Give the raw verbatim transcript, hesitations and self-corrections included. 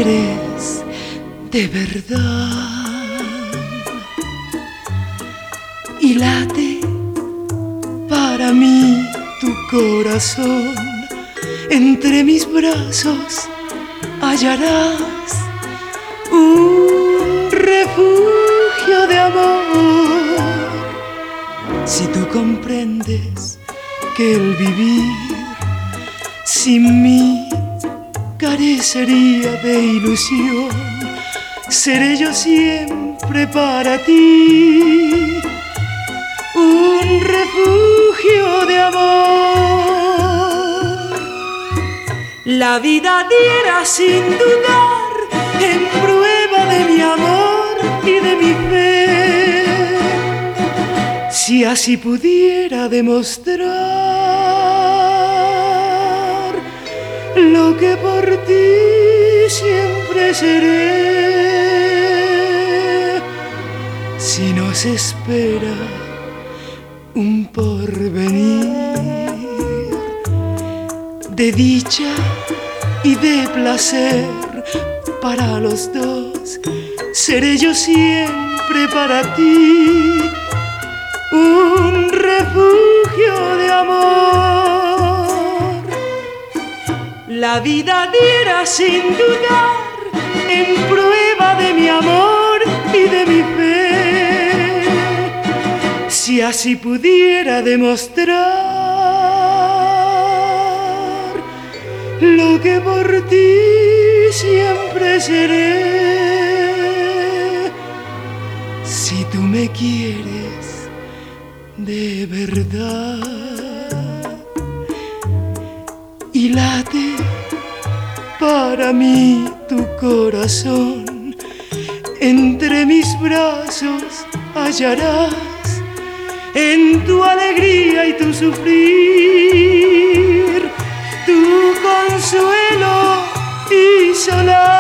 quieres de verdad y late para mí tu corazón, entre mis brazos hallarás un refugio de amor. Si tú comprendes que el vivir sin mí carecería de ilusión, seré yo siempre para ti un refugio de amor. La vida diera sin dudar en prueba de mi amor y de mi fe, si así pudiera demostrar lo que por ti siempre seré. Si nos espera un porvenir de dicha y de placer para los dos, seré yo siempre para ti un refugio de amor. La vida diera sin dudar en prueba de mi amor y de mi fe, si así pudiera demostrar lo que por ti siempre seré. Si tú me quieres de verdad y late para mí tu corazón, entre mis brazos hallarás en tu alegría y tu sufrir tu consuelo y solar.